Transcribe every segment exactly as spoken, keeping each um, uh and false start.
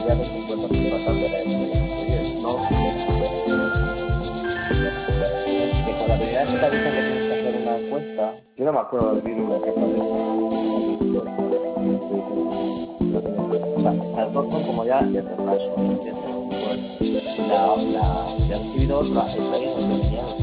probabilidad es cincuenta cincuenta de, de no, que con la primera vez que te avisan que tienes que hacer una encuesta, yo no me acuerdo de vivir una encuesta de o sea, las dos son como ya de retraso, ¿entiendes? Pues la, la, ya he recibido la, el país donde venía la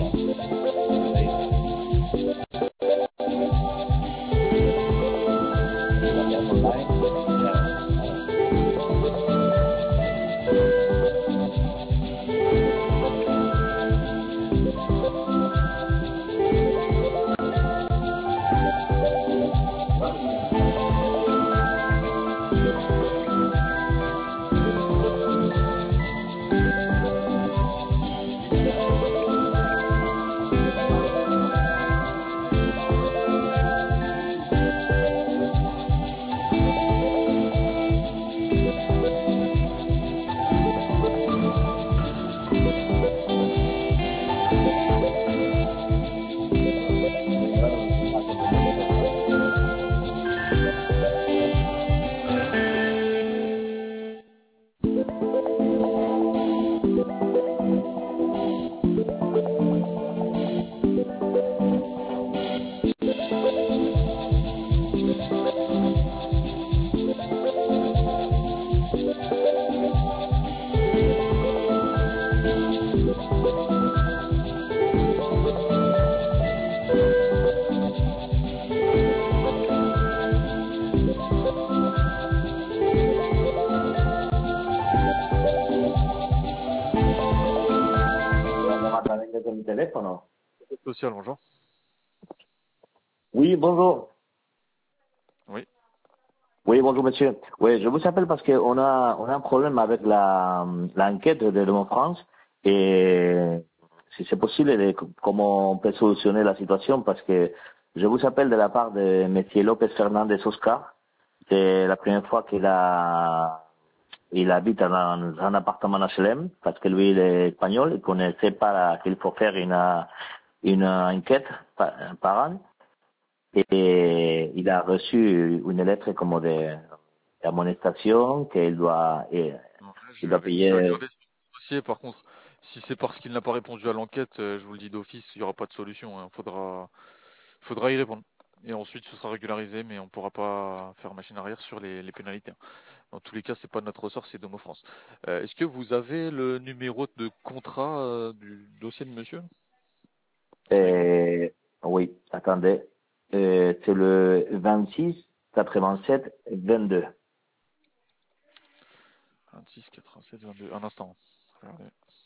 téléphone. Social, bonjour. Oui, bonjour. Oui. Oui, bonjour monsieur. Oui, je vous appelle parce qu'on a, on a un problème avec la, l'enquête de Demo France et si c'est possible, de, comment on peut solutionner la situation parce que je vous appelle de la part de monsieur Lopez Fernandez Oscar. C'est la première fois qu'il a, il habite dans un appartement H L M parce que lui il est espagnol, il connaissait pas qu'il faut faire une, une enquête par, par an. Et il a reçu une lettre comme de d'amonestation qu'il doit, et, Non, là, je, il vais, doit reg- je vais payer. regarder sur le dossier. Par contre, si c'est parce qu'il n'a pas répondu à l'enquête, euh, je vous le dis d'office, il n'y aura pas de solution. Il faudra, faudra y répondre. Et ensuite, ce sera régularisé, mais on ne pourra pas faire machine arrière sur les, les pénalités. Dans tous les cas, c'est pas de notre ressort, c'est Domo France. Euh, est-ce que vous avez le numéro de contrat euh, du dossier de monsieur avec vous? Et, oui, attendez. Euh, c'est le vingt-six quatre-vingt-sept vingt-deux. vingt-six quatre-vingt-sept vingt-deux. Un instant. Regardez.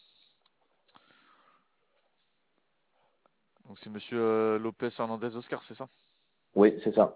Donc c'est monsieur euh, Lopez Hernandez Oscar, c'est ça? Oui, c'est ça.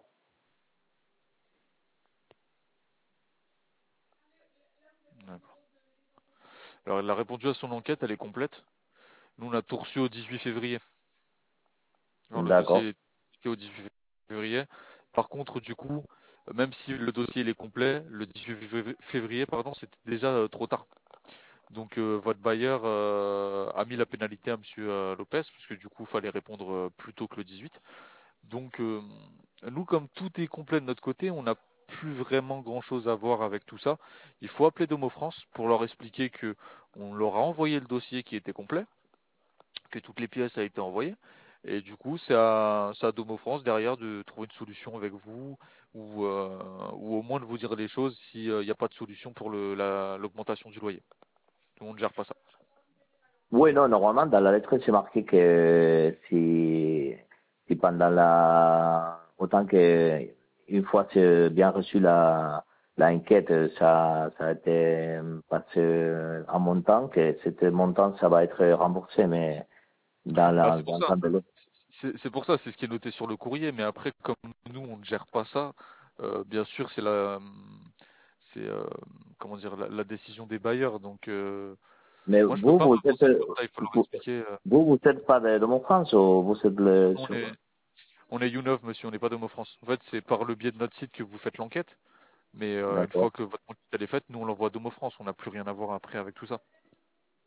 D'accord. Alors il a répondu à son enquête, elle est complète. Nous on a tout reçu au dix-huit février. Alors, le D'accord. dossier est au dix-huit février. Par contre, du coup, même si le dossier il est complet, le dix-huit février, pardon, c'était déjà euh, trop tard. Donc euh, votre bailleur euh, a mis la pénalité à monsieur euh, Lopez, parce que du coup, il fallait répondre euh, plus tôt que le dix-huit. Donc euh, nous, comme tout est complet de notre côté, on n'a plus vraiment grand-chose à voir avec tout ça. Il faut appeler Domo France pour leur expliquer que on leur a envoyé le dossier qui était complet, que toutes les pièces ont été envoyées. Et du coup, c'est à, c'est à Domo France derrière de trouver une solution avec vous ou, euh, ou au moins de vous dire les choses s'il n'y a pas de solution pour le, la, l'augmentation du loyer. Tout le monde ne gère pas ça. Oui, non, normalement, dans la lettre, c'est marqué que si, si pendant la, autant que, une fois c'est bien reçu la, l'enquête, ça, ça a été passé en montant, que cet montant, ça va être remboursé, mais dans Bah, la, c'est pour dans le ça. temps de l'autre. C'est, c'est pour ça, c'est ce qui est noté sur le courrier. Mais après, comme nous, on ne gère pas ça, euh, bien sûr, c'est la, c'est, euh, comment dire, la, la décision des bailleurs. Donc, euh, Mais moi, je peux vous, pas vous êtes, m'avancer comme ça. Il faut leur vous, expliquer. euh, vous, vous êtes pas de, de mon France ou vous êtes le, on sur, est, on est YouNov, monsieur. On n'est pas Domo France. En fait, c'est par le biais de notre site que vous faites l'enquête. Mais euh, une d'accord. fois que votre enquête elle est faite, nous, on l'envoie à Domo France. On n'a plus rien à voir après avec tout ça.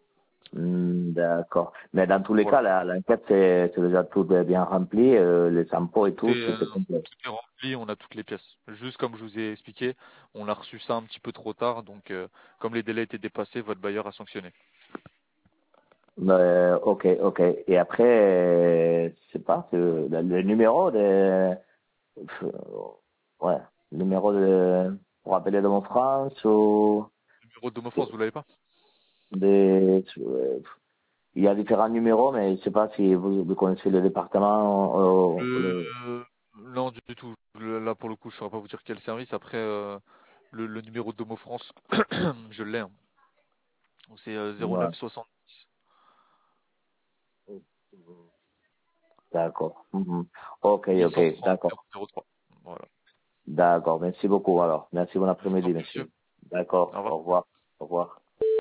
Hmm, d'accord. Mais dans tous les Voilà. cas, la- l'enquête, c'est c'est déjà tout bien rempli, euh, les impôts et Tout tout, est, tout euh, est complet. tout est rempli, on a toutes les pièces. Juste comme je vous ai expliqué, on a reçu ça un petit peu trop tard, donc euh, comme les délais étaient dépassés, votre bailleur a sanctionné. Mais, ok, ok. Et après, euh, je sais pas, c'est le, le numéro de, euh, ouais, le numéro de, pour appeler de mon France ou Le numéro de Domo France, vous l'avez pas? des, euh, il y a différents numéros, mais je sais pas si vous, vous connaissez le département, euh, le, Euh, non, du tout. Le- Là, pour le coup, je ne saurais pas vous dire quel service. Après, euh, le, le numéro de Domo France, je l'ai, hein. C'est euh, zéro ouais, neuf soixante-dix. d'accord. Mhm. Ok, huit ok, cent trente d'accord. zéro zéro trois. Voilà. D'accord. Merci beaucoup alors. Merci, bon Je vous en après-midi, prie, monsieur. monsieur. Au D'accord. revoir. Au revoir. Au revoir.